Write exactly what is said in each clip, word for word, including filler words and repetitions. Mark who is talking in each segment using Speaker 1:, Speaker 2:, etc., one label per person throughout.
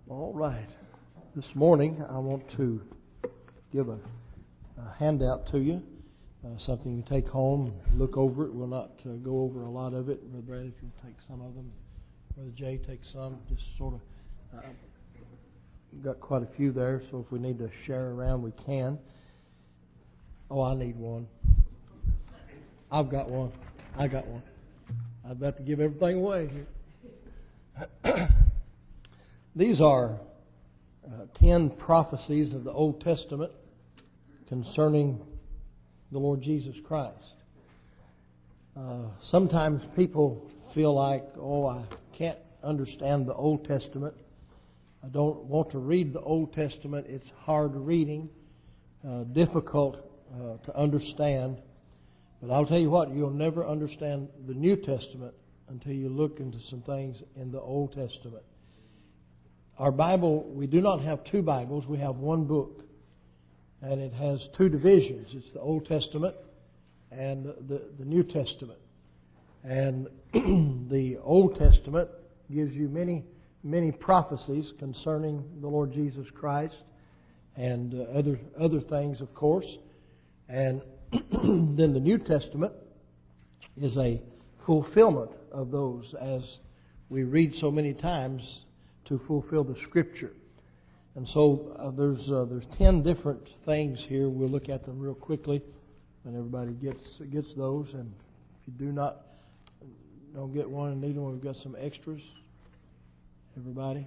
Speaker 1: All right. This morning I want to give a, a handout to you, uh, something you take home, look over it. We'll not uh, go over a lot of it. Brother Brad, if you take some of them, Brother Jay, take some. Just sort of uh, got quite a few there, so if we need to share around, we can. Oh, I need one. I've got one. I got one. I'm about to give everything away here. These are uh, ten prophecies of the Old Testament concerning the Lord Jesus Christ. Uh, sometimes people feel like, oh, I can't understand the Old Testament. I don't want to read the Old Testament. It's hard reading, uh, difficult uh, to understand. But I'll tell you what, you'll never understand the New Testament until you look into some things in the Old Testament. Our Bible, we do not have two Bibles, we have one book. And it has two divisions. It's the Old Testament and the, the New Testament. And the Old Testament gives you many, many prophecies concerning the Lord Jesus Christ and uh, other other things, of course. And then the New Testament is a fulfillment of those, as we read so many times to fulfill the Scripture. And so uh, there's uh, there's ten different things here. We'll look at them real quickly, and everybody gets gets those. And if you do not don't get one and need one, we've got some extras. Everybody,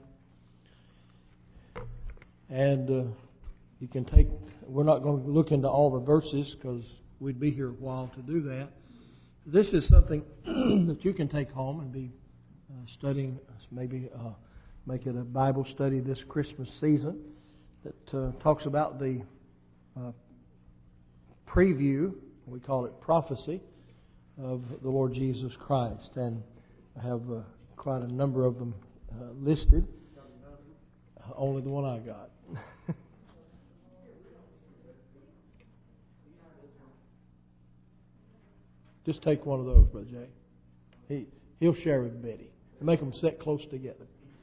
Speaker 1: and uh, you can take. We're not going to look into all the verses because we'd be here a while to do that. This is something that you can take home and be uh, studying, maybe. Uh, Make it a Bible study this Christmas season that uh, talks about the uh, preview, we call it prophecy, of the Lord Jesus Christ. And I have uh, quite a number of them uh, listed. Uh, only the one I got. Just take one of those, Brother Jay. He, he'll share with Betty. And make them sit close together.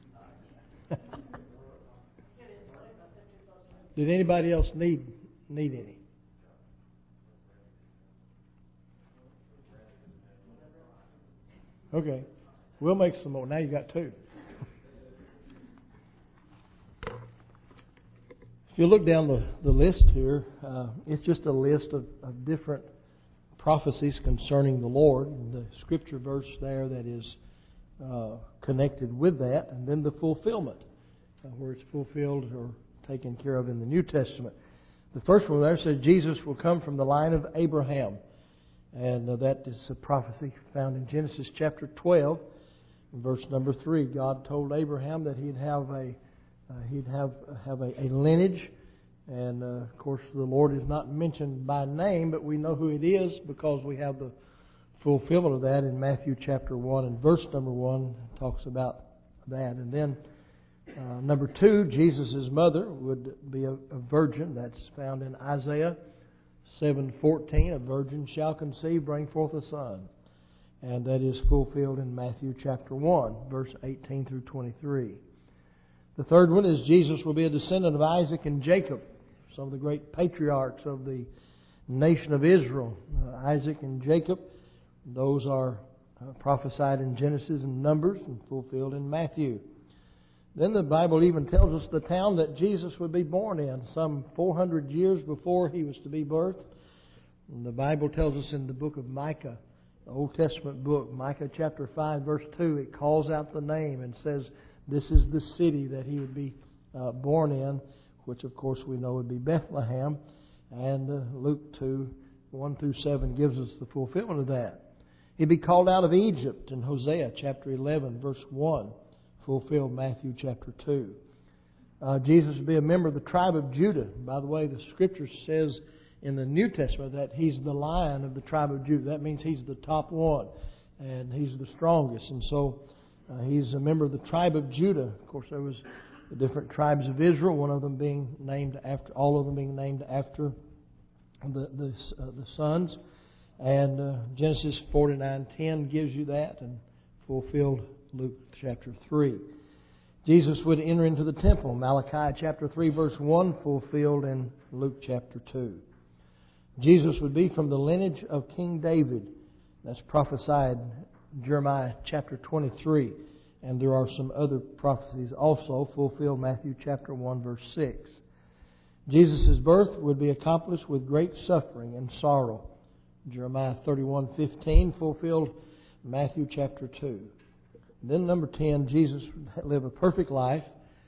Speaker 1: Did anybody else need need any? Okay, we'll make some more. Now you got two. If you look down the, the list here, uh, it's just a list of, of different prophecies concerning the Lord. And the scripture verse there that is uh, connected with that, and then the fulfillment, uh, where it's fulfilled or taken care of in the New Testament. The first one there says Jesus will come from the line of Abraham. And uh, that is a prophecy found in Genesis chapter twelve, verse number three. God told Abraham that he'd have a uh, he'd have have a, a lineage, and uh, of course the Lord is not mentioned by name, but we know who it is because we have the fulfillment of that in Matthew chapter one and verse number one talks about that. And then uh, number two, Jesus' mother would be a, a virgin. That's found in Isaiah seven fourteen. A virgin shall conceive, bring forth a son. And that is fulfilled in Matthew chapter one, verse eighteen through twenty-three. The third one is Jesus will be a descendant of Isaac and Jacob, some of the great patriarchs of the nation of Israel. Uh, Isaac and Jacob, those are uh, prophesied in Genesis and Numbers and fulfilled in Matthew. Then the Bible even tells us the town that Jesus would be born in, some four hundred years before He was to be birthed. And the Bible tells us in the book of Micah, the Old Testament book, Micah chapter five, verse two, it calls out the name and says this is the city that He would be uh, born in, which of course we know would be Bethlehem. And uh, Luke two, one through seven gives us the fulfillment of that. He'd be called out of Egypt in Hosea chapter eleven, verse one. Fulfilled Matthew chapter two. Uh, Jesus would be a member of the tribe of Judah. By the way, the Scripture says in the New Testament that He's the Lion of the tribe of Judah. That means He's the top one, and He's the strongest. And so uh, He's a member of the tribe of Judah. Of course, there was the different tribes of Israel. One of them being named after, all of them being named after the the, uh, the sons. And uh, Genesis forty-nine ten gives you that, and fulfilled Luke chapter three. Jesus would enter into the temple, Malachi chapter three, verse one, fulfilled in Luke chapter two. Jesus would be from the lineage of King David. That's prophesied in Jeremiah chapter twenty-three. And there are some other prophecies also fulfilled Matthew chapter one, verse six. Jesus' birth would be accomplished with great suffering and sorrow. Jeremiah thirty-one fifteen, fulfilled Matthew chapter two. Then number ten, Jesus would live a perfect life,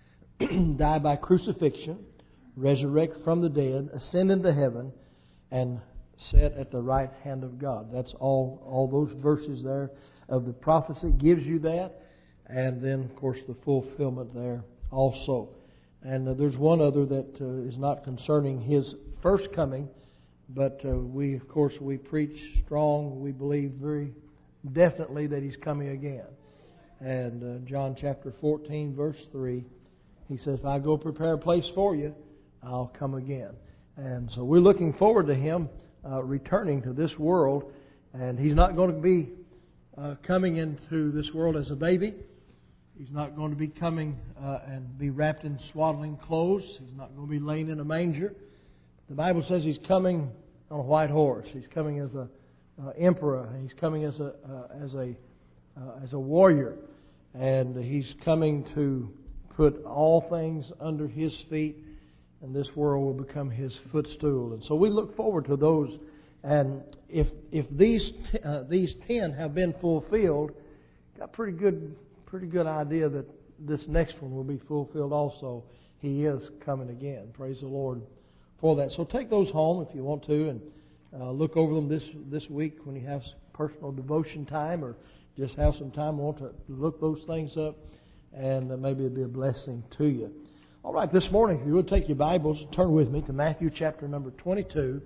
Speaker 1: die by crucifixion, resurrect from the dead, ascend into heaven, and sit at the right hand of God. That's all, all those verses there of the prophecy gives you that. And then, of course, the fulfillment there also. And uh, there's one other that uh, is not concerning His first coming, but uh, we, of course, we preach strong. We believe very definitely that He's coming again. And uh, John chapter fourteen, verse three, He says, "If I go prepare a place for you, I'll come again." And so we're looking forward to Him uh, returning to this world. And He's not going to be uh, coming into this world as a baby. He's not going to be coming uh, and be wrapped in swaddling clothes. He's not going to be laying in a manger. The Bible says He's coming on a white horse. He's coming as a uh, emperor. He's coming as a uh, as a uh, as a warrior, and He's coming to put all things under His feet, and this world will become His footstool. And so we look forward to those. And if if these t- uh, these ten have been fulfilled, got pretty good. Pretty good idea that this next one will be fulfilled also. He is coming again. Praise the Lord for that. So take those home if you want to, and uh, look over them this this week when you have personal devotion time, or just have some time want to look those things up, and uh, maybe it'll be a blessing to you. All right, this morning, if you would take your Bibles, turn with me to Matthew chapter number twenty-two.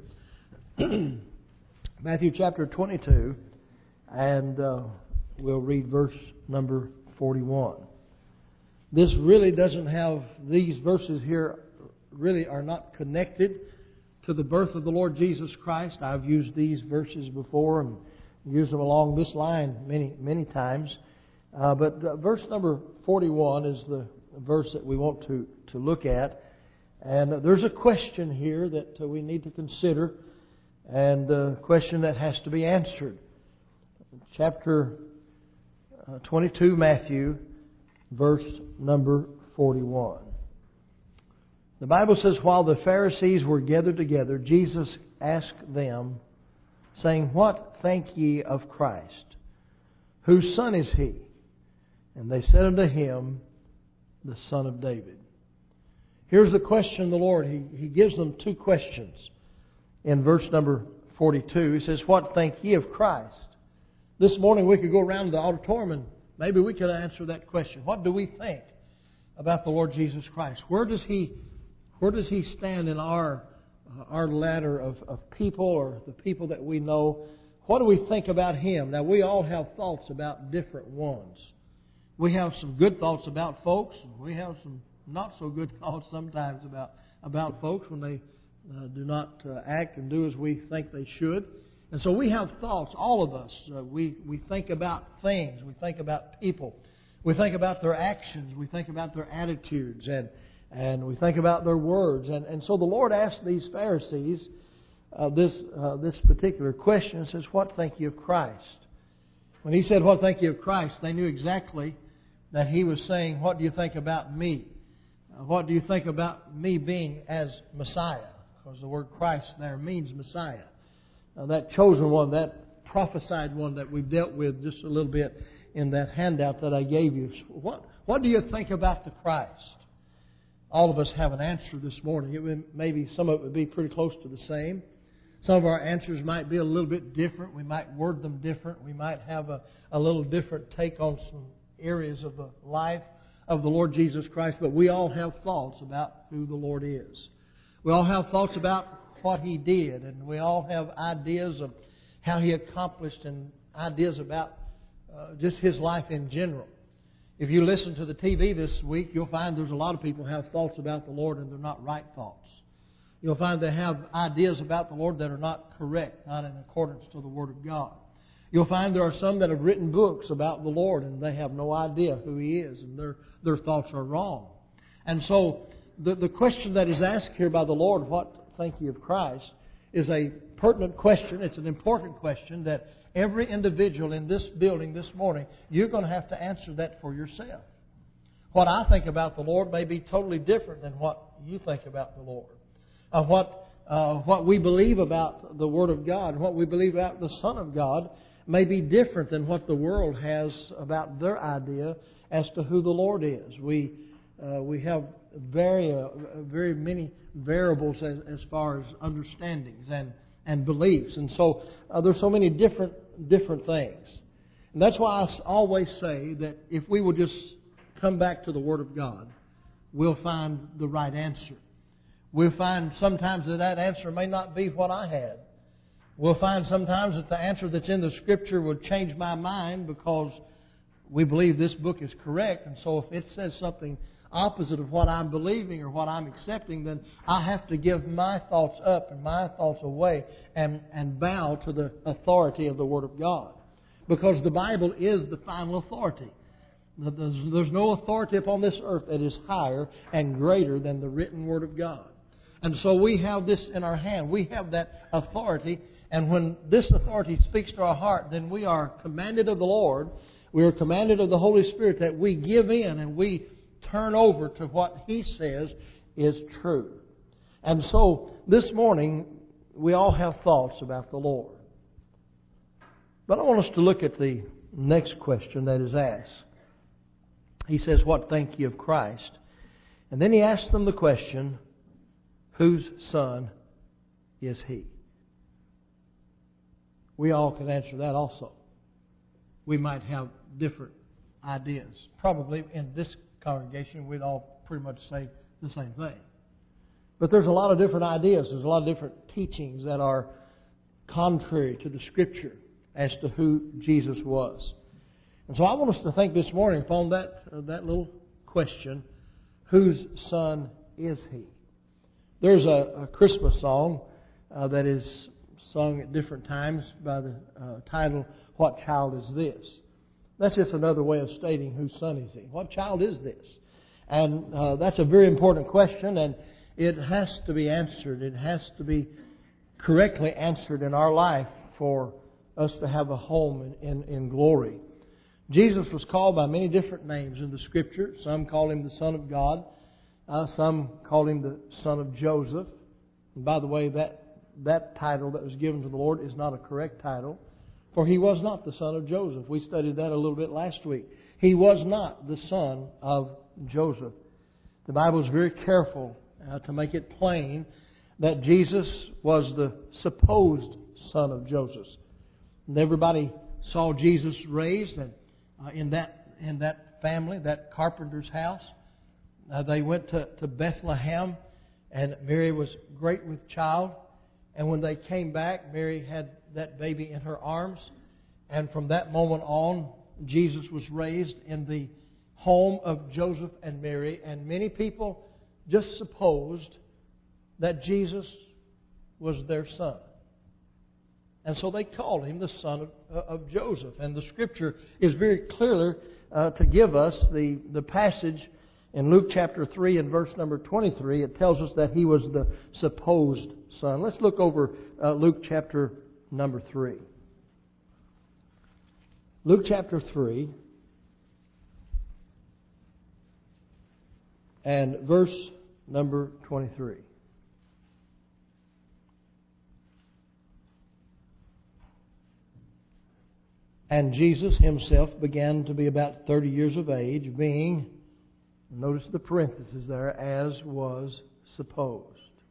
Speaker 1: Matthew chapter twenty-two, and uh, we'll read verse number forty-one. This really doesn't have, these verses here really are not connected to the birth of the Lord Jesus Christ. I've used these verses before and used them along this line many, many times. Uh, but uh, verse number forty-one is the verse that we want to, to look at. And uh, there's a question here that uh, we need to consider, and a question that has to be answered. Chapter Uh, twenty-two, Matthew, verse number forty-one. The Bible says, "While the Pharisees were gathered together, Jesus asked them, saying, What think ye of Christ? Whose son is He? And they said unto Him, The Son of David." Here's the question of the Lord. He, he gives them two questions. In verse number forty-two, He says, "What think ye of Christ?" This morning we could go around the auditorium and maybe we could answer that question. What do we think about the Lord Jesus Christ? Where does He, where does He stand in our uh, our ladder of, of people, or the people that we know? What do we think about Him? Now, we all have thoughts about different ones. We have some good thoughts about folks, and we have some not so good thoughts sometimes about about folks when they uh, do not uh, act and do as we think they should. And so we have thoughts, all of us. Uh, we, we think about things. We think about people. We think about their actions. We think about their attitudes. And, and we think about their words. And, and so the Lord asked these Pharisees uh, this, uh, this particular question. It says, "What think you of Christ?" When He said, "What think you of Christ?" they knew exactly that He was saying, "What do you think about me? Uh, what do you think about me being as Messiah?" Because the word Christ there means Messiah. Uh, that chosen one, that prophesied one that we've dealt with just a little bit in that handout that I gave you. What, what do you think about the Christ? All of us have an answer this morning. It would, maybe some of it would be pretty close to the same. Some of our answers might be a little bit different. We might word them different. We might have a, a little different take on some areas of the life of the Lord Jesus Christ. But we all have thoughts about who the Lord is. We all have thoughts about what He did, and we all have ideas of how He accomplished, and ideas about uh, just His life in general. If you listen to the T V this week, you'll find there's a lot of people who have thoughts about the Lord, and they're not right thoughts. You'll find they have ideas about the Lord that are not correct, not in accordance to the Word of God. You'll find there are some that have written books about the Lord and they have no idea who He is, and their, their thoughts are wrong. And so the, the question that is asked here by the Lord, what think ye of Christ, is a pertinent question. It's an important question that every individual in this building this morning, you're going to have to answer that for yourself. What I think about the Lord may be totally different than what you think about the Lord. Uh, what, uh, what we believe about the Word of God, what we believe about the Son of God, may be different than what the world has about their idea as to who the Lord is. We uh, we have very uh, very many variables as, as far as understandings and, and beliefs, and so uh, there's so many different different things. And that's why I always say that if we will just come back to the Word of God, we'll find the right answer. We'll find sometimes that that answer may not be what I had. We'll find sometimes that the answer that's in the Scripture would change my mind because we believe this book is correct. And so if it says something opposite of what I'm believing or what I'm accepting, then I have to give my thoughts up and my thoughts away and, and bow to the authority of the Word of God. Because the Bible is the final authority. There's, there's no authority upon this earth that is higher and greater than the written Word of God. And so we have this in our hand. We have that authority. And when this authority speaks to our heart, then we are commanded of the Lord, we are commanded of the Holy Spirit that we give in and we turn over to what He says is true. And so this morning, we all have thoughts about the Lord. But I want us to look at the next question that is asked. He says, what think ye of Christ? And then He asks them the question, whose Son is He? We all can answer that also. We might have different ideas. Probably in this congregation we'd all pretty much say the same thing. But there's a lot of different ideas. There's a lot of different teachings that are contrary to the Scripture as to who Jesus was. And so I want us to think this morning upon that, uh, that little question, whose Son is He? There's a, a Christmas song uh, that is sung at different times by the uh, title, What Child Is This? That's just another way of stating whose son is He. What child is this? And uh, that's a very important question, and it has to be answered. It has to be correctly answered in our life for us to have a home in, in, in glory. Jesus was called by many different names in the Scripture. Some called Him the Son of God. Uh, some called Him the Son of Joseph. And by the way, that That title that was given to the Lord is not a correct title, for He was not the son of Joseph. We studied that a little bit last week. He was not the son of Joseph. The Bible is very careful uh, to make it plain that Jesus was the supposed son of Joseph. And everybody saw Jesus raised, and uh, in that in that family, that carpenter's house, uh, they went to, to Bethlehem, and Mary was great with child. And when they came back, Mary had that baby in her arms. And from that moment on, Jesus was raised in the home of Joseph and Mary. And many people just supposed that Jesus was their son. And so they called Him the son of, of Joseph. And the Scripture is very clear uh, to give us the, the passage in Luke chapter three and verse number twenty-three. It tells us that He was the supposed son. Let's look over uh, Luke chapter number three. Luke chapter three and verse number twenty-three. And Jesus Himself began to be about thirty years of age, being, notice the parenthesis there, as was supposed.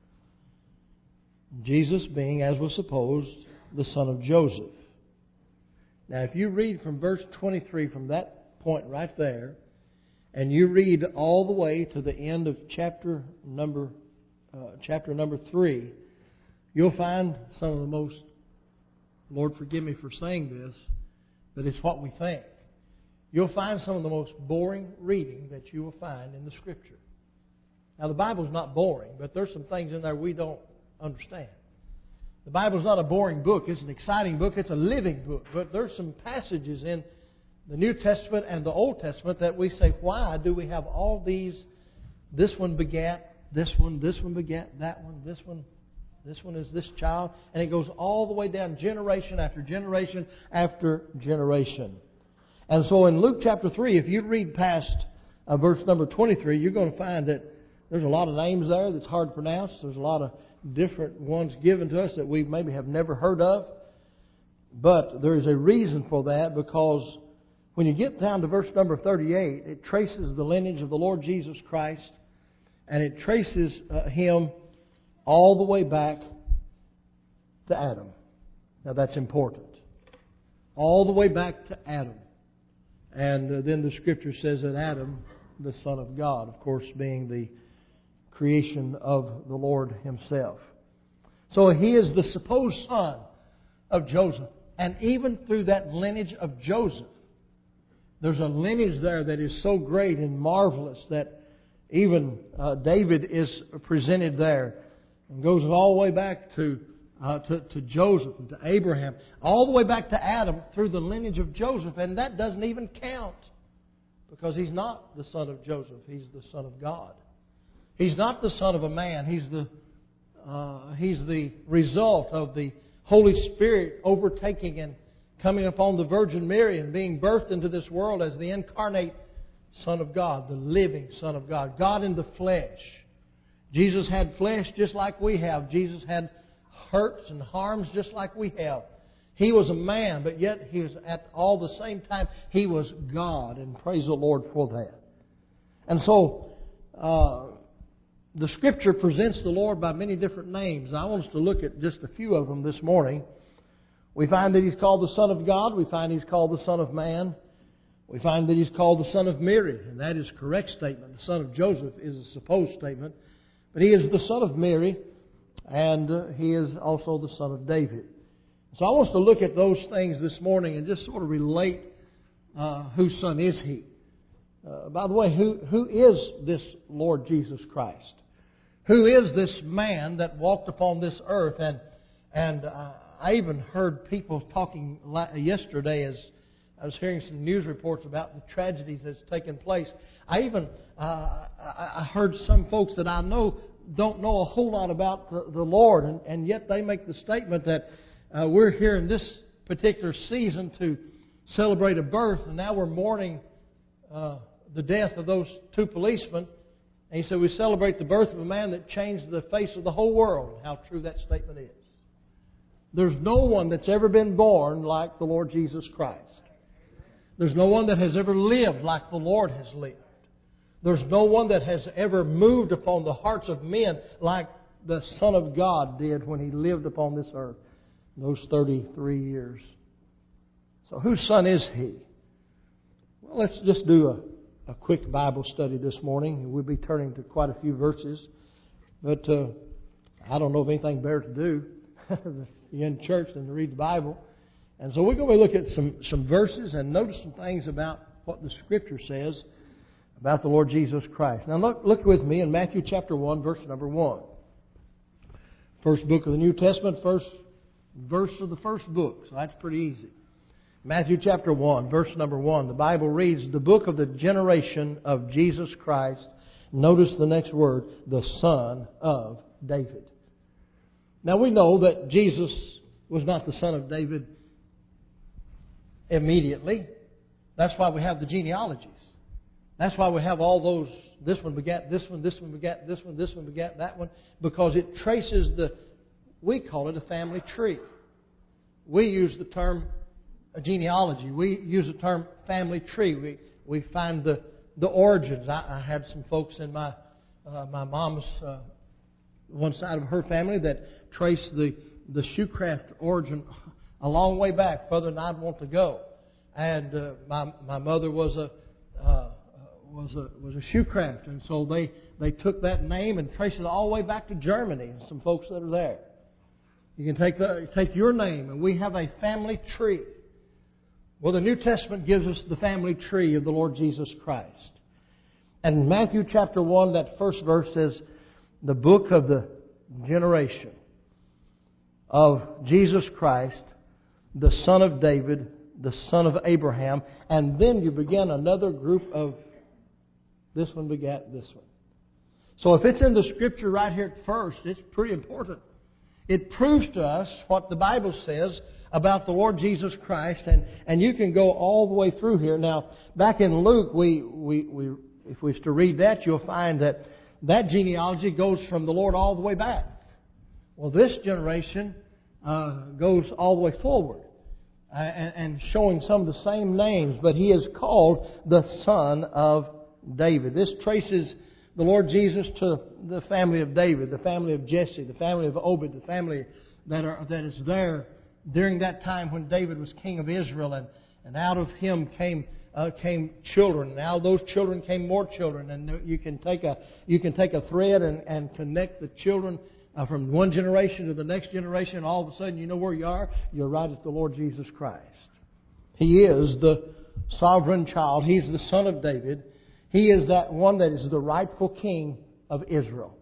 Speaker 1: Jesus being, as was supposed, the son of Joseph. Now, if you read from verse twenty-three, from that point right there, and you read all the way to the end of chapter number uh, chapter number three, you'll find some of the most, Lord forgive me for saying this, but it's what we think. You'll find some of the most boring reading that you will find in the Scripture. Now, the Bible's not boring, but there's some things in there we don't understand. The Bible's not a boring book. It's an exciting book. It's a living book. But there's some passages in the New Testament and the Old Testament that we say, why do we have all these? This one begat, this one, this one begat, that one, this one, this one is this child. And it goes all the way down generation after generation after generation. And so in Luke chapter three, if you read past uh, verse number twenty-three, you're going to find that there's a lot of names there that's hard to pronounce. There's a lot of different ones given to us that we maybe have never heard of. But there is a reason for that, because when you get down to verse number thirty-eight, it traces the lineage of the Lord Jesus Christ, and it traces uh, Him all the way back to Adam. Now that's important. All the way back to Adam. And uh, then the Scripture says that Adam, the Son of God, of course, being the creation of the Lord Himself. So He is the supposed son of Joseph. And even through that lineage of Joseph, there's a lineage there that is so great and marvelous that even uh, David is presented there. And goes all the way back to, uh, to, to Joseph and to Abraham. All the way back to Adam through the lineage of Joseph. And that doesn't even count. Because he's not the son of Joseph. He's the Son of God. He's not the son of a man. He's the, uh, he's the result of the Holy Spirit overtaking and coming upon the Virgin Mary and being birthed into this world as the incarnate Son of God, the living Son of God, God in the flesh. Jesus had flesh just like we have. Jesus had hurts and harms just like we have. He was a man, but yet He was at all the same time, He was God, and praise the Lord for that. And so, uh, the Scripture presents the Lord by many different names. I want us to look at just a few of them this morning. We find that He's called the Son of God. We find He's called the Son of Man. We find that He's called the Son of Mary, and that is a correct statement. The Son of Joseph is a supposed statement. But He is the Son of Mary, and uh, He is also the Son of David. So I want us to look at those things this morning and just sort of relate uh, whose Son is He. Uh, by the way, who who is this Lord Jesus Christ? Who is this man that walked upon this earth? And and uh, I even heard people talking yesterday as I was hearing some news reports about the tragedies that's taken place. I even uh, I heard some folks that I know don't know a whole lot about the, the Lord, and, and yet they make the statement that uh, we're here in this particular season to celebrate a birth, and now we're mourning uh, the death of those two policemen. And he said we celebrate the birth of a man that changed the face of the whole world. How true that statement is. There's no one that's ever been born like the Lord Jesus Christ. There's no one that has ever lived like the Lord has lived. There's no one that has ever moved upon the hearts of men like the Son of God did when He lived upon this earth those thirty-three years. So whose Son is He? Well, let's just do a, a quick Bible study this morning. We'll be turning to quite a few verses. But uh, I don't know of anything better to do you're in church than to read the Bible. And so we're going to look at some, some verses and notice some things about what the Scripture says about the Lord Jesus Christ. Now look, look with me in Matthew chapter one, verse number one. First book of the New Testament, first verse of the first book. So that's pretty easy. Matthew chapter one, verse number one. The Bible reads, the book of the generation of Jesus Christ. Notice the next word, the Son of David. Now we know that Jesus was not the son of David immediately. That's why we have the genealogies. That's why we have all those, this one begat this one, this one begat this one, this one begat that one, because it traces the, we call it a family tree. We use the term a genealogy. We use the term family tree. We we find the, the origins. I, I had some folks in my uh, my mom's uh, one side of her family that traced the, the Shoecraft origin a long way back, further than I'd want to go. And uh, my my mother was a uh, was a was a Shoecraft, and so they, they took that name and traced it all the way back to Germany. And some folks that are there, you can take the, take your name, and we have a family tree. Well, the New Testament gives us the family tree of the Lord Jesus Christ. And in Matthew chapter one, that first verse says, the book of the generation of Jesus Christ, the son of David, the son of Abraham, and then you begin another group of this one begat this one. So if it's in the Scripture right here at first, it's pretty important. It proves to us what the Bible says about the Lord Jesus Christ, and, and you can go all the way through here. Now, back in Luke, we, we, we if we was to read that, you'll find that that genealogy goes from the Lord all the way back. Well, this generation uh, goes all the way forward, uh, and, and showing some of the same names, but he is called the Son of David. This traces the Lord Jesus to the family of David, the family of Jesse, the family of Obed, the family that are that is there during that time when David was king of Israel, and, and out of him came uh, came children. And out of those children came more children, and you can take a you can take a thread and, and connect the children uh, from one generation to the next generation, and all of a sudden you know where you are. You're right at the Lord Jesus Christ. He is the sovereign child. He's the son of David. He is that one that is the rightful king of Israel.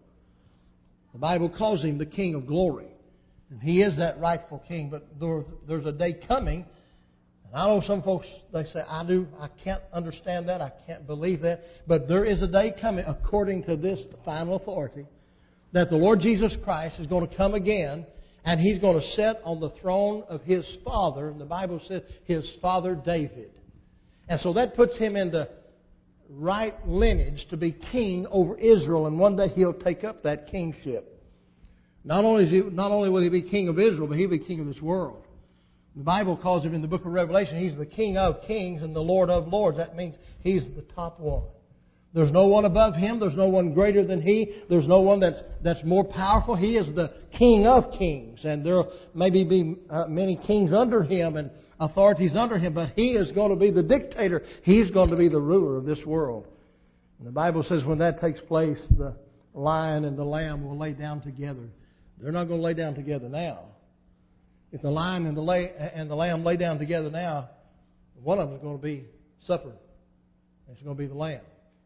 Speaker 1: The Bible calls him the King of glory. And he is that rightful king. But there, there's a day coming. And I know some folks, they say, I do, I can't understand that. I can't believe that. But there is a day coming, according to this final authority, that the Lord Jesus Christ is going to come again. And He's going to sit on the throne of His father. And the Bible says His father David. And so that puts Him in the right lineage to be king over Israel, and one day He'll take up that kingship. Not only is he, not only will He be king of Israel, but He'll be king of this world. The Bible calls Him in the book of Revelation, He's the King of kings and the Lord of lords. That means He's the top one. There's no one above Him. There's no one greater than He. There's no one that's that's more powerful. He is the King of kings, and there maybe be uh, many kings under Him and authorities under Him, but He is going to be the dictator. He's going to be the ruler of this world. And the Bible says when that takes place, the lion and the lamb will lay down together. They're not going to lay down together now. If the lion and the, lay, and the lamb lay down together now, one of them is going to be suffered. It's going to be the lamb.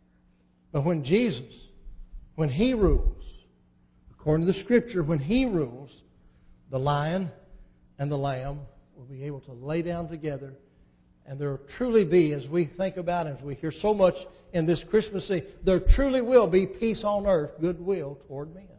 Speaker 1: But when Jesus, when He rules, according to the Scripture, when He rules, the lion and the lamb will be able to lay down together, and there will truly be, as we think about it, as we hear so much in this Christmas season, there truly will be peace on earth, goodwill toward men.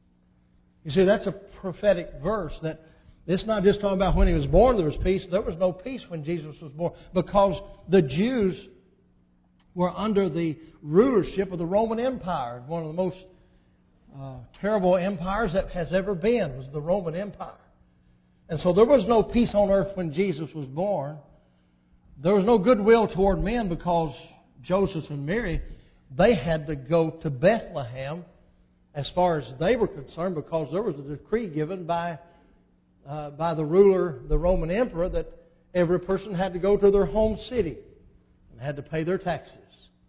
Speaker 1: You see, that's a prophetic verse that it's not just talking about when He was born there was peace. There was no peace when Jesus was born because the Jews were under the rulership of the Roman Empire. One of the most uh, terrible empires that has ever been was the Roman Empire. And so there was no peace on earth when Jesus was born. There was no goodwill toward men because Joseph and Mary, they had to go to Bethlehem as far as they were concerned because there was a decree given by, uh, by the ruler, the Roman emperor, that every person had to go to their home city and had to pay their taxes.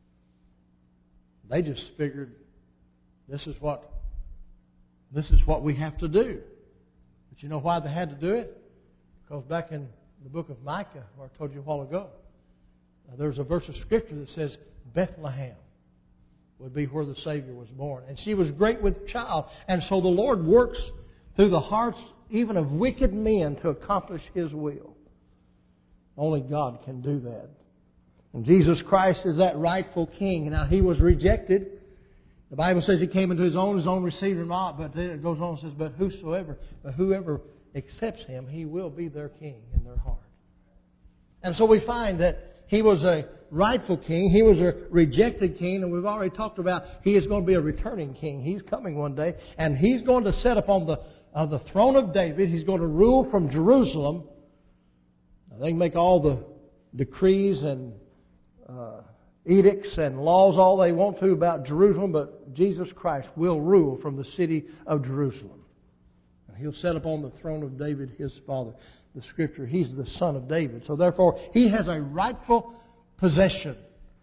Speaker 1: They just figured this is what, this is what we have to do. But you know why they had to do it? Because back in the book of Micah, where I told you a while ago, uh, there's a verse of Scripture that says Bethlehem would be where the Savior was born. And she was great with child. And so the Lord works through the hearts even of wicked men to accomplish His will. Only God can do that. And Jesus Christ is that rightful King. Now, He was rejected. The Bible says He came into His own, His own received Him not. But then it goes on and says, but whosoever, but whoever accepts Him, He will be their King in their heart. And so we find that He was a rightful King. He was a rejected King. And we've already talked about He is going to be a returning King. He's coming one day. And He's going to set upon the, uh, the throne of David. He's going to rule from Jerusalem. Now, they can make all the decrees and uh, edicts and laws all they want to about Jerusalem, but Jesus Christ will rule from the city of Jerusalem. And He'll set upon the throne of David, His father. The Scripture, He's the Son of David. So therefore, He has a rightful possession.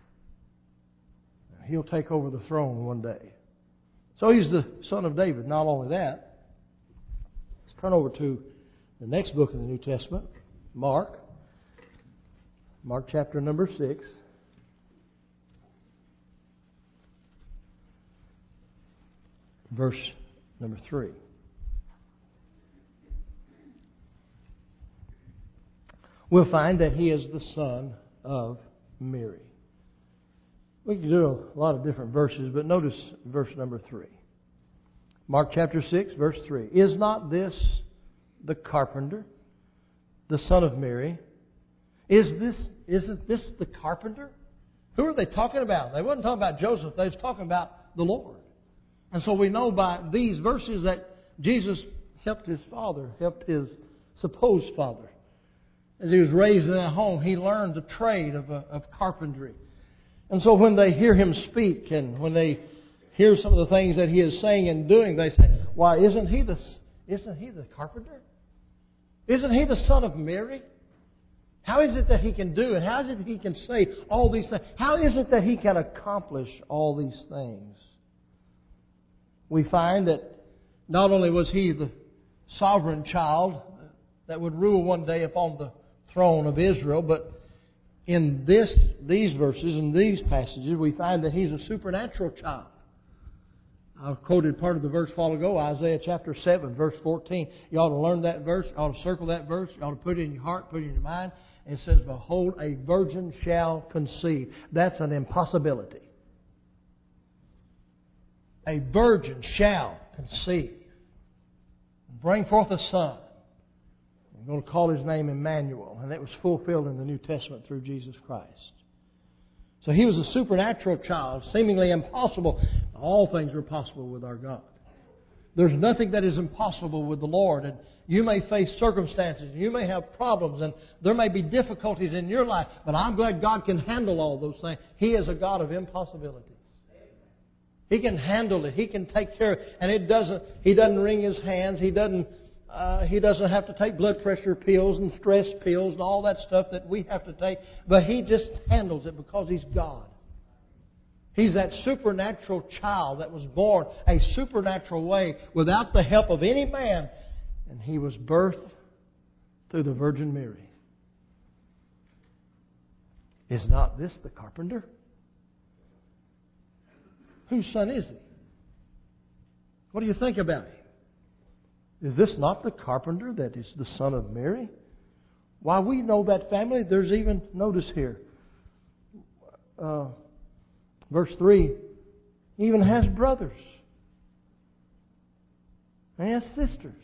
Speaker 1: He'll take over the throne one day. So He's the Son of David. Not only that, let's turn over to the next book of the New Testament, Mark. Mark chapter number six. Verse number three. we'll find that He is the son of Mary. We can do a lot of different verses, but notice verse number three. Mark chapter six, verse three. Is not this the carpenter, the son of Mary? Is this, isn't this the carpenter? Who are they talking about? They weren't talking about Joseph. They was talking about the Lord. And so we know by these verses that Jesus helped His father, helped His supposed father. As He was raised in that home, He learned the trade of, of carpentry. And so when they hear Him speak and when they hear some of the things that He is saying and doing, they say, why, isn't He the, isn't He the carpenter? Isn't He the son of Mary? How is it that He can do and how is it that He can say all these things? How is it that He can accomplish all these things? We find that not only was He the sovereign child that would rule one day upon the throne of Israel, but in this, these verses, in these passages, we find that He's a supernatural child. I quoted part of the verse a while ago, Isaiah chapter seven, verse fourteen. You ought to learn that verse. You ought to circle that verse. You ought to put it in your heart, put it in your mind. It says, behold, a virgin shall conceive. That's an impossibility. A virgin shall conceive and bring forth a son. I'm going to call His name Emmanuel. And that was fulfilled in the New Testament through Jesus Christ. So He was a supernatural child, seemingly impossible. All things are possible with our God. There's nothing that is impossible with the Lord. And you may face circumstances, and you may have problems, and there may be difficulties in your life, but I'm glad God can handle all those things. He is a God of impossibilities. He can handle it. He can take care of it. And it doesn't, He doesn't wring His hands. He doesn't Uh, he doesn't have to take blood pressure pills and stress pills and all that stuff that we have to take. But He just handles it because He's God. He's that supernatural child that was born a supernatural way without the help of any man. And He was birthed through the Virgin Mary. Is not this the carpenter? Whose son is He? What do you think about Him? Is this not the carpenter that is the son of Mary? Why, we know that family. There's even, notice here, uh, verse three, He even has brothers. And He has sisters.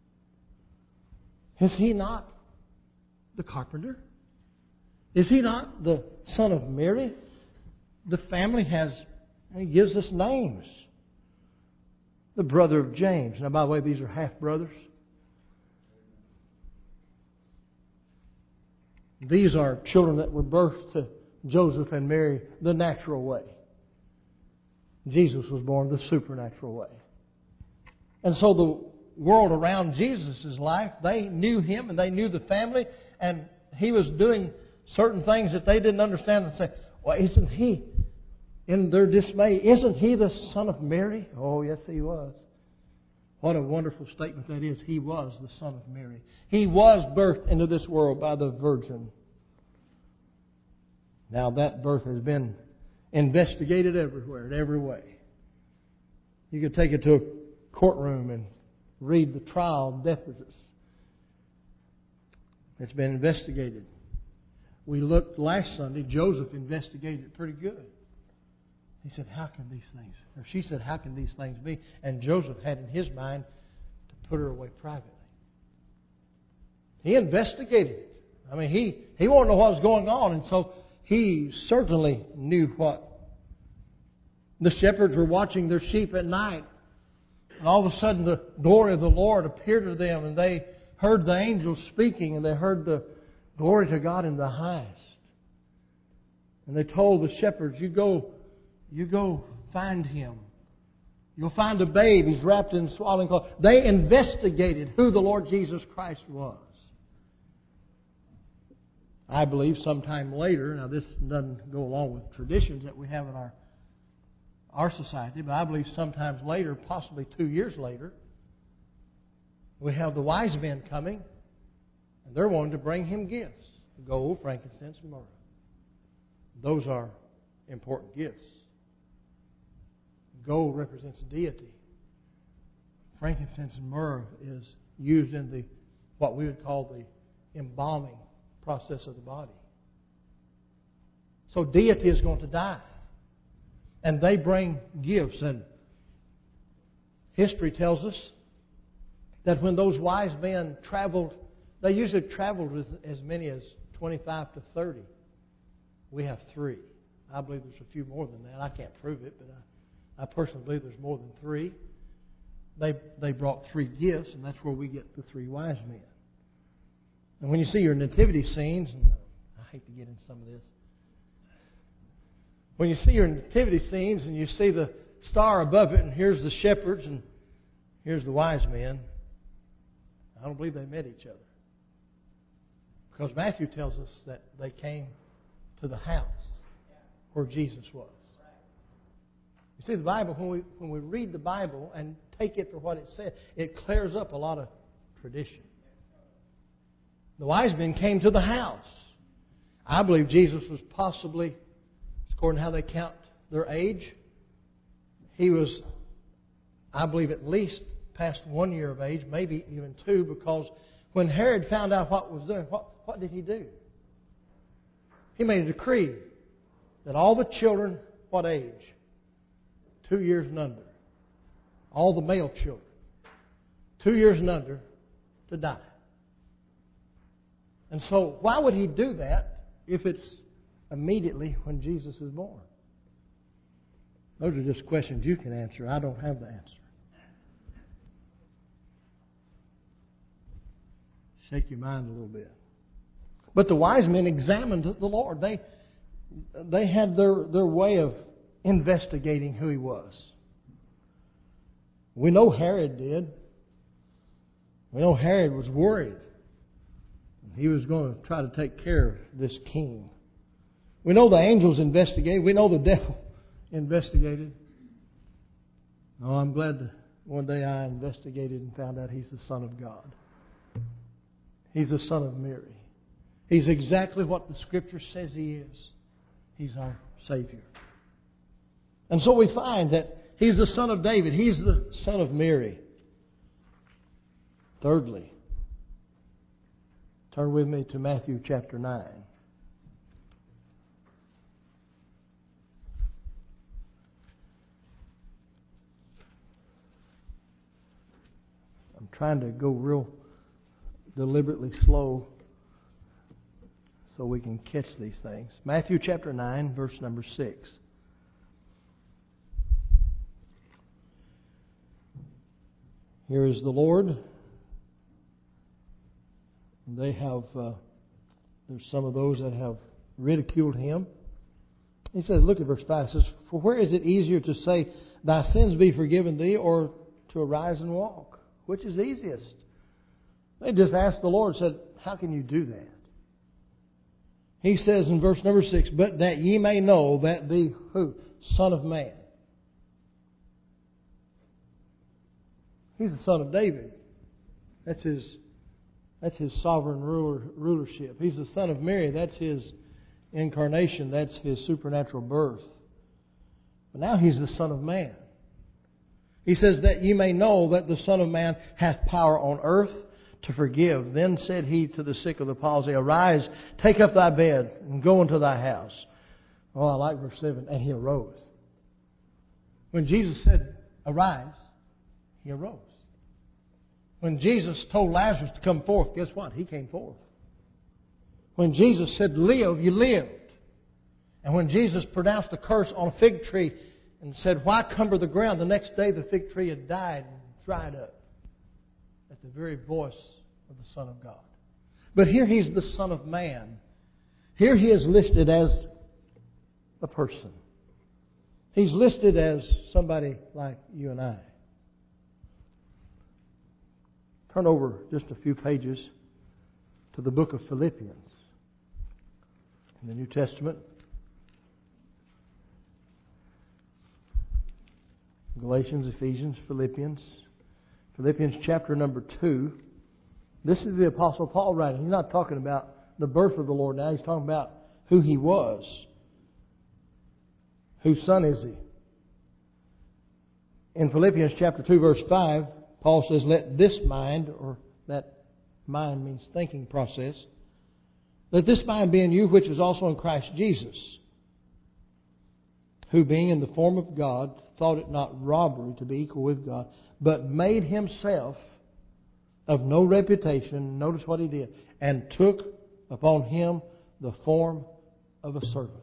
Speaker 1: Is He not the carpenter? Is He not the son of Mary? The family has, He gives us names. The brother of James. Now, by the way, these are half-brothers. These are children that were birthed to Joseph and Mary the natural way. Jesus was born the supernatural way. And so the world around Jesus' life, they knew Him and they knew the family, and He was doing certain things that they didn't understand and say, well, isn't He... In their dismay, isn't He the son of Mary? Oh, yes, He was. What a wonderful statement that is. He was the son of Mary. He was birthed into this world by the Virgin. Now that birth has been investigated everywhere, in every way. You could take it to a courtroom and read the trial depositions. It's been investigated. We looked last Sunday, Joseph investigated it pretty good. He said, how can these things, or she said, how can these things be? And Joseph had in his mind to put her away privately. He investigated it. I mean, he, he wanted to know what was going on, and so he certainly knew what. The shepherds were watching their sheep at night, and all of a sudden the glory of the Lord appeared to them, and they heard the angels speaking, and they heard the glory to God in the highest. And they told the shepherds, you go... You go find Him. You'll find a babe. He's wrapped in swaddling cloth. They investigated who the Lord Jesus Christ was. I believe sometime later, now this doesn't go along with traditions that we have in our, our society, but I believe sometimes later, possibly two years later, we have the wise men coming, and they're wanting to bring Him gifts. Gold, frankincense, and myrrh. Those are important gifts. Gold represents deity. Frankincense and myrrh is used in the what we would call the embalming process of the body. So deity is going to die. And they bring gifts. And history tells us that when those wise men traveled, they usually traveled with as many as twenty-five to thirty. We have three. I believe there's a few more than that. I can't prove it, but I, I personally believe there's more than three. They they brought three gifts, and that's where we get the three wise men. And when you see your nativity scenes, and I hate to get into some of this, when you see your nativity scenes and you see the star above it, and here's the shepherds, and here's the wise men, I don't believe they met each other. Because Matthew tells us that they came to the house where Jesus was. You see, the Bible, when we when we read the Bible and take it for what it says, it clears up a lot of tradition. The wise men came to the house. I believe Jesus was possibly, according to how they count their age, he was, I believe, at least past one year of age, maybe even two, because when Herod found out what was doing, what, what did he do? He made a decree that all the children, what age? Two years and under. All the male children, two years and under, to die. And so, why would he do that if it's immediately when Jesus is born? Those are just questions you can answer. I don't have the answer. Shake your mind a little bit. But the wise men examined the Lord. They they had their, their way of investigating who He was. We know Herod did. We know Herod was worried. He was going to try to take care of this king. We know the angels investigated. We know the devil investigated. Oh, I'm glad that one day I investigated and found out He's the Son of God. He's the Son of Mary. He's exactly what the Scripture says He is. He's our Savior. And so we find that He's the Son of David. He's the Son of Mary. Thirdly, turn with me to Matthew chapter nine. I'm trying to go real deliberately slow so we can catch these things. Matthew chapter nine, verse number six. Here is the Lord. They have, uh, there's some of those that have ridiculed Him. He says, look at verse five. It says, for where is it easier to say, thy sins be forgiven thee, or to arise and walk? Which is easiest? They just asked the Lord, said, how can you do that? He says in verse number six, but that ye may know that the who? Son of Man. He's the Son of David. That's His That's His sovereign ruler, rulership. He's the Son of Mary. That's His incarnation. That's His supernatural birth. But now He's the Son of Man. He says that ye may know that the Son of Man hath power on earth to forgive. Then said He to the sick of the palsy, arise, take up thy bed, and go into thy house. Oh, I like verse seven. And he arose. When Jesus said, arise, he arose. When Jesus told Lazarus to come forth, guess what? He came forth. When Jesus said, live, you lived. And when Jesus pronounced a curse on a fig tree and said, why cumber the ground? The next day the fig tree had died and dried up at the very voice of the Son of God. But here He's the Son of Man. Here He is listed as a person. He's listed as somebody like you and I. Turn over just a few pages to the book of Philippians in the New Testament. Galatians, Ephesians, Philippians. Philippians chapter number two. This is the Apostle Paul writing. He's not talking about the birth of the Lord now. He's talking about who He was. Whose son is He? In Philippians chapter two, verse five, Paul says, let this mind, or that mind means thinking process, Let this mind be in you which is also in Christ Jesus, who being in the form of God, thought it not robbery to be equal with God, but made himself of no reputation. Notice what he did. And took upon him the form of a servant,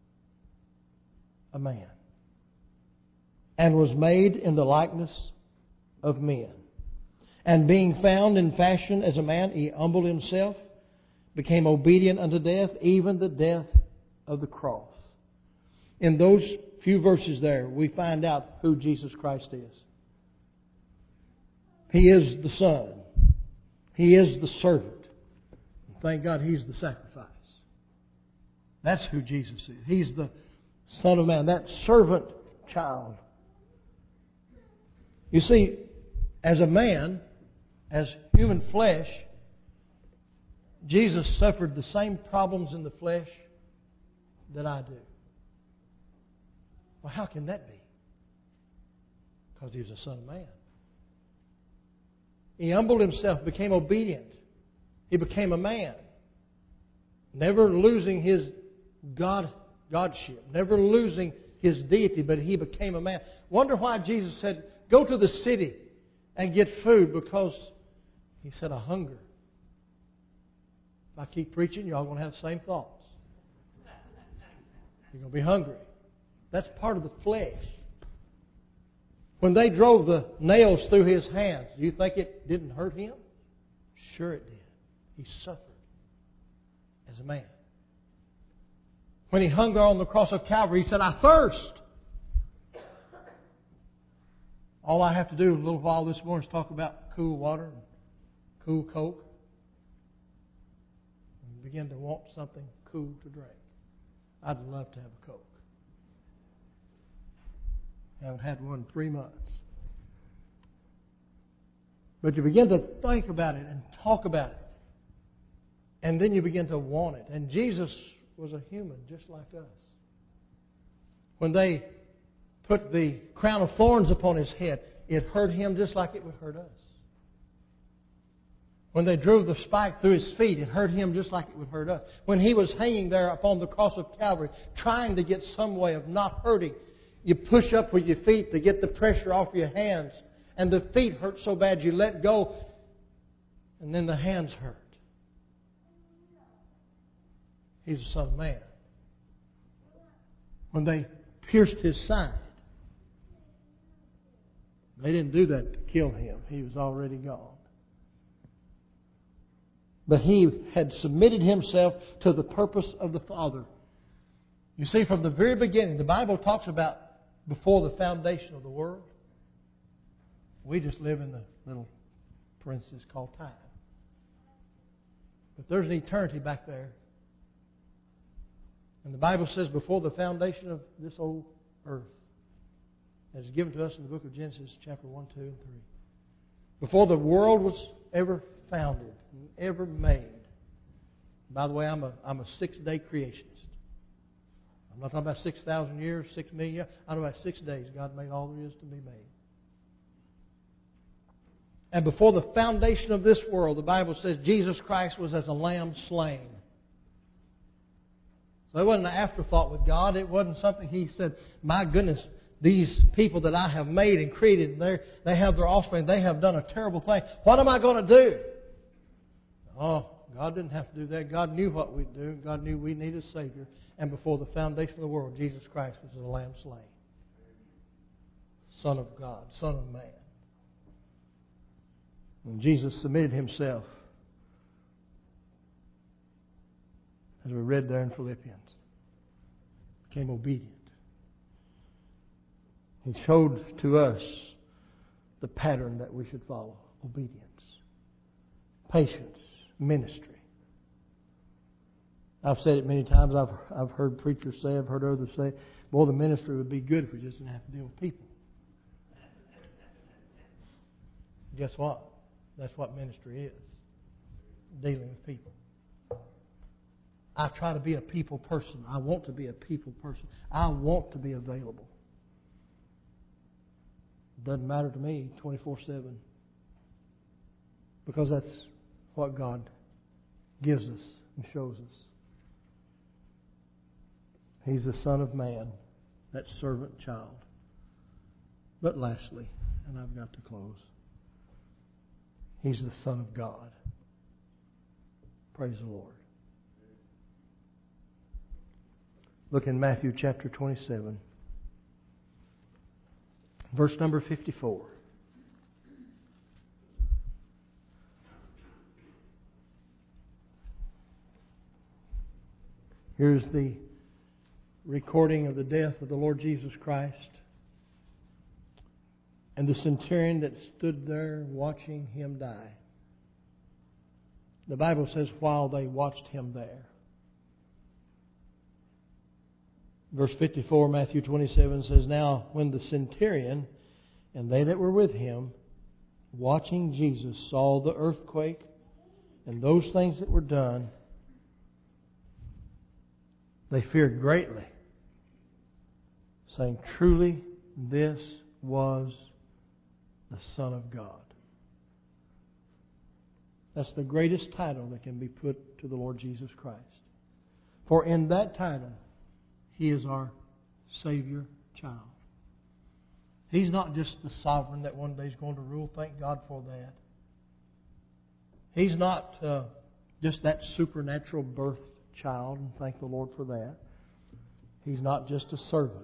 Speaker 1: a man, and was made in the likeness of men. And being found in fashion as a man, he humbled himself, became obedient unto death, even the death of the cross. In those few verses there, we find out who Jesus Christ is. He is the Son. He is the servant. Thank God He's the sacrifice. That's who Jesus is. He's the Son of Man, that servant child. You see, as a man, as human flesh, Jesus suffered the same problems in the flesh that I do. Well, how can that be? Because He was a Son of Man. He humbled Himself, became obedient. He became a man. Never losing His God, Godship. Never losing His deity, but He became a man. Wonder why Jesus said, go to the city and get food, because He said, I hunger. If I keep preaching, you're all going to have the same thoughts. You're going to be hungry. That's part of the flesh. When they drove the nails through His hands, do you think it didn't hurt Him? Sure it did. He suffered as a man. When He hung there on the cross of Calvary, He said, I thirst. All I have to do a little while this morning is talk about cool water and cool Coke. And begin to want something cool to drink. I'd love to have a Coke. I haven't had one in three months. But you begin to think about it and talk about it. And then you begin to want it. And Jesus was a human just like us. When they put the crown of thorns upon His head, it hurt Him just like it would hurt us. When they drove the spike through His feet, it hurt Him just like it would hurt us. When He was hanging there upon the cross of Calvary, trying to get some way of not hurting, you push up with your feet to get the pressure off your hands. And the feet hurt so bad you let go. And then the hands hurt. He's the Son of Man. When they pierced His side, they didn't do that to kill Him. He was already gone. But He had submitted Himself to the purpose of the Father. You see, from the very beginning, the Bible talks about before the foundation of the world. We just live in the little parenthesis called time. But there's an eternity back there. And the Bible says before the foundation of this old earth, as given to us in the book of Genesis, chapter one, two, and three. Before the world was ever founded and ever made. By the way, I'm a, I'm a six-day creationist. I'm not talking about six thousand years, six million years. I'm talking about six days. God made all there is to be made. And before the foundation of this world, the Bible says Jesus Christ was as a lamb slain. So it wasn't an afterthought with God. It wasn't something He said, my goodness, these people that I have made and created, they have their offspring, they have done a terrible thing. What am I going to do? Oh, God didn't have to do that. God knew what we'd do. God knew we needed a Savior. And before the foundation of the world, Jesus Christ was the lamb slain. Son of God, Son of Man. When Jesus submitted Himself, as we read there in Philippians, became obedient. He showed to us the pattern that we should follow. Obedience. Patience. Ministry. I've said it many times. I've I've heard preachers say, I've heard others say, boy, the ministry would be good if we just didn't have to deal with people. Guess what? That's what ministry is. Dealing with people. I try to be a people person. I want to be a people person. I want to be available. It doesn't matter to me twenty-four seven. Because that's what God gives us and shows us. He's the Son of Man, that servant child. But lastly, and I've got to close, He's the Son of God. Praise the Lord. Look in Matthew chapter twenty-seven, verse number fifty-four. Here's the recording of the death of the Lord Jesus Christ. And the centurion that stood there watching Him die. The Bible says, while they watched Him there. Verse fifty-four, Matthew twenty-seven says, now when the centurion and they that were with him, watching Jesus, saw the earthquake and those things that were done, they feared greatly, saying, truly this was the Son of God. That's the greatest title that can be put to the Lord Jesus Christ. For in that title, He is our Savior child. He's not just the sovereign that one day is going to rule. Thank God for that. He's not uh, just that supernatural birth child, and thank the Lord for that. He's not just a servant.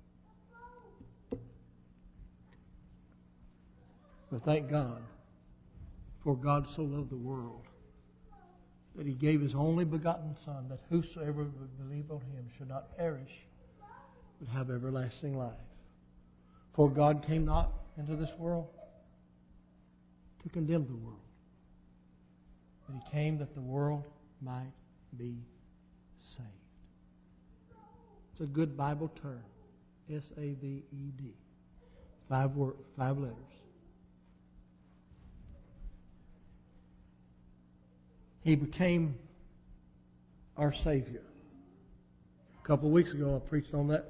Speaker 1: But thank God, for God so loved the world that He gave His only begotten Son, that whosoever would believe on Him should not perish, but have everlasting life. For God came not into this world to condemn the world, but He came that the world might be saved. It's a good Bible term. S A V E D. Five word, five letters. He became our Savior. A couple of weeks ago I preached on that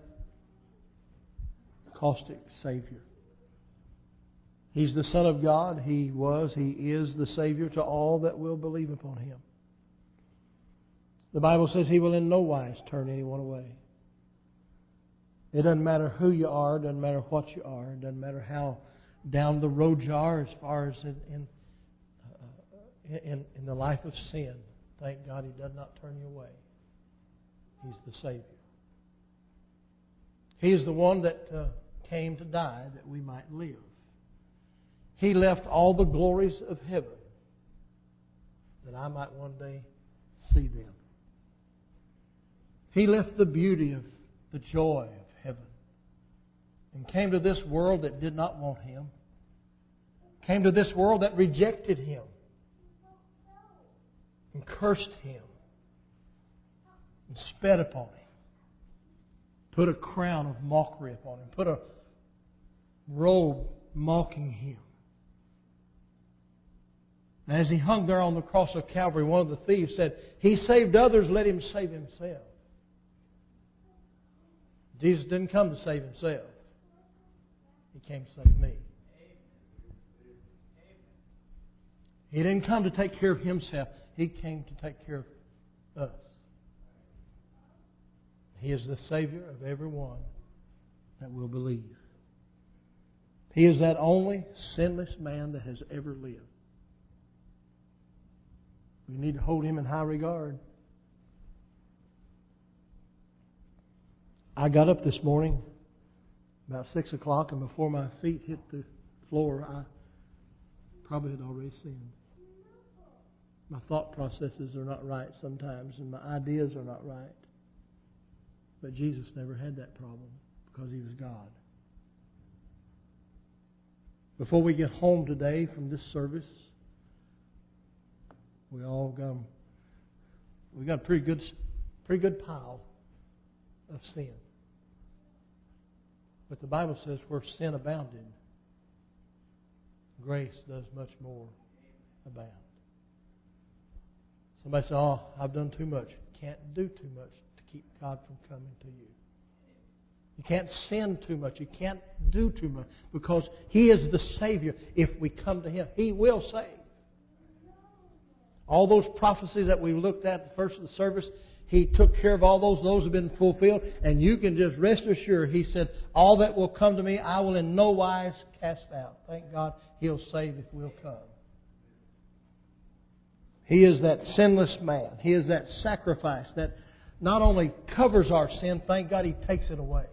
Speaker 1: caustic Savior. He's the Son of God. He was, He is the Savior to all that will believe upon Him. The Bible says He will in no wise turn anyone away. It doesn't matter who you are. It doesn't matter what you are. It doesn't matter how down the road you are as far as in, in In, in the life of sin. Thank God He does not turn you away. He's the Savior. He is the one that uh, came to die that we might live. He left all the glories of heaven that I might one day see them. He left the beauty of the joy of heaven and came to this world that did not want Him. Came to this world that rejected Him. And cursed Him. And spat upon Him. Put a crown of mockery upon Him. Put a robe mocking Him. And as He hung there on the cross of Calvary, one of the thieves said, He saved others, let Him save Himself. Jesus didn't come to save Himself. He came to save me. He didn't come to take care of Himself. He came to take care of us. He is the Savior of everyone that will believe. He is that only sinless man that has ever lived. We need to hold Him in high regard. I got up this morning about six o'clock, and before my feet hit the floor, I probably had already sinned. My thought processes are not right sometimes, and my ideas are not right. But Jesus never had that problem because He was God. Before we get home today from this service, we all got we got a pretty good, pretty good pile of sin. But the Bible says where sin abounded, grace does much more abound. Somebody says, oh, I've done too much. Can't do too much to keep God from coming to you. You can't sin too much. You can't do too much because He is the Savior. If we come to Him, He will save. All those prophecies that we looked at at the first of the service, He took care of all those. Those have been fulfilled. And you can just rest assured, He said, all that will come to me, I will in no wise cast out. Thank God He'll save if we'll come. He is that sinless man. He is that sacrifice that not only covers our sin, thank God He takes it away.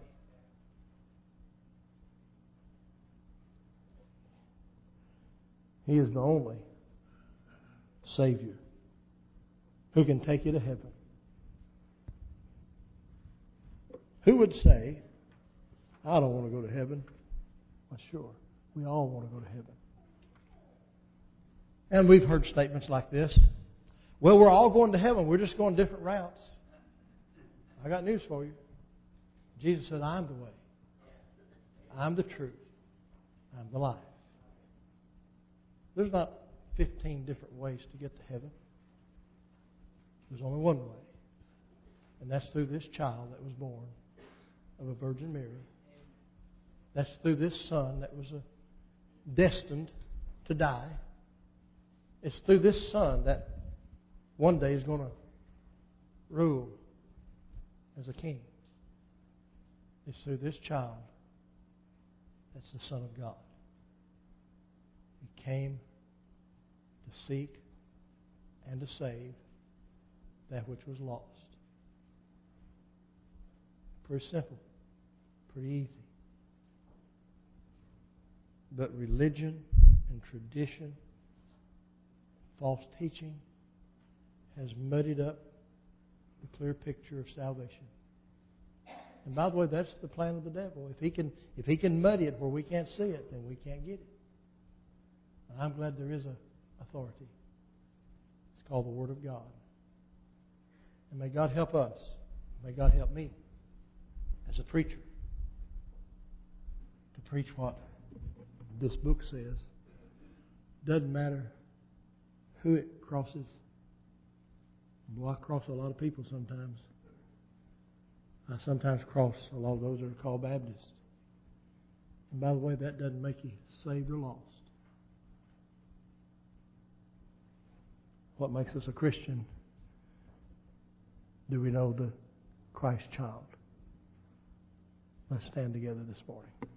Speaker 1: He is the only Savior who can take you to heaven. Who would say, I don't want to go to heaven? Well, sure. We all want to go to heaven. And we've heard statements like this. Well, we're all going to heaven. We're just going different routes. I got news for you. Jesus said, I'm the way. I'm the truth. I'm the life. There's not fifteen different ways to get to heaven. There's only one way. And that's through this child that was born of a Virgin Mary. That's through this Son that was destined to die. It's through this Son that one day is going to rule as a king. It's through this child that's the Son of God. He came to seek and to save that which was lost. Pretty simple. Pretty easy. But religion and tradition, false teaching, has muddied up the clear picture of salvation. And by the way, that's the plan of the devil. If he can, if he can muddy it where we can't see it, then we can't get it. And I'm glad there is a authority. It's called the Word of God. And may God help us. May God help me as a preacher to preach what this book says. Doesn't matter who it crosses. Well, I cross a lot of people sometimes. I sometimes cross a lot of those that are called Baptists. And by the way, that doesn't make you saved or lost. What makes us a Christian? Do we know the Christ child? Let's stand together this morning.